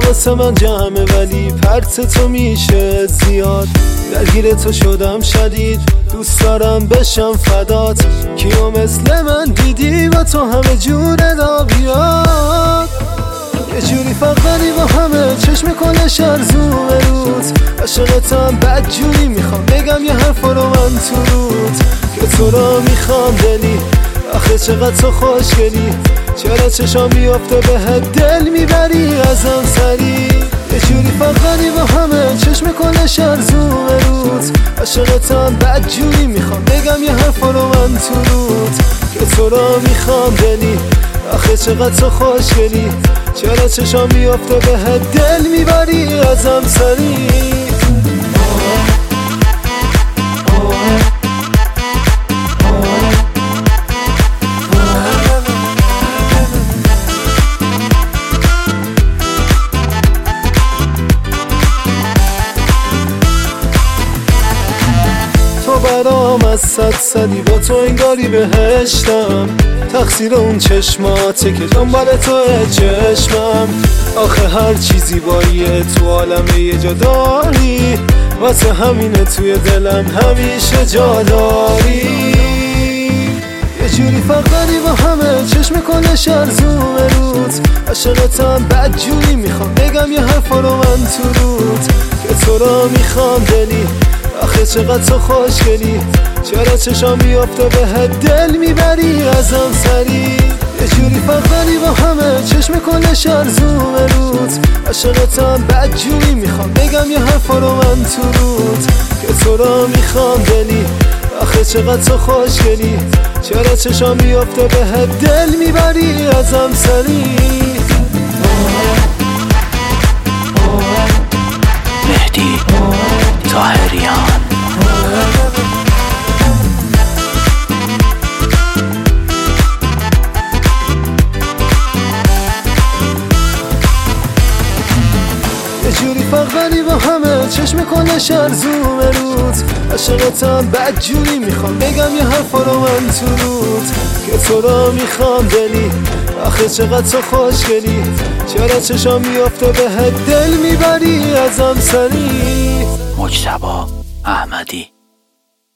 واسه من جمعه ولی پرت تو میشه زیاد. درگیر تو شدم شدید، دوست دارم بشم فدات. کیو مثل من دیدی و تو همه جور را بیاد. یه جوری فقری با همه چشم کلش ارزوم روز. عاشقتم بد جوری میخوام بگم یه حرف رو من تو رود، که تو را میخوام دلی. آخه چقدر تو خوشگلی، چرا چشام میافته بهت دل میبری ازم سری. یه جوری فقری با همه چشم کلش ارزوم روز. عاشقتم بد جوری میخوام بگم یه حرف رو من تو رود، که تو را میخوام دلی. آخه چقدر تو خوشگلی، چرا چشام میافته بهت دل میبری ازم سری. تو برام از صدی با تو انگاری بهشتم. تقصیر اون چشماته که دنبال تو چشمم. آخه هر چیزی باییه تو عالم یه جا داری، واسه همینه توی دلم همیشه جا داری. یه جوری فقری با همه چشم کلش ارزوم روز. عاشقتم بد جوری میخوام بگم یه حرف رو من تو رود، که تو را میخوام دلی. آخه چقدر تو خوشگلی، چرا چشام میافته بهت دل میبری ازم سری. یه جوری فقری با همه چشم کلش ارزوم روز. عاشقتم بد جوری میخوام بگم یه حرف رو من تو رود، که تو را میخوام دلی. آخه چقدر تو خوشگلی، چرا چشام میافته بهت دل میبری ازم سری. مهدی طاهریان. یه جوری فقری با همه چشم کلش ارزوم روز. عاشقتم بد جوری میخوام بگم یه حرف رو من تو رود، که تو را میخوام دلی. آخه چقدر تو خوشگلی، چرا چشام میافته بهت دل میبری ازم سری. مجتبی احمدی.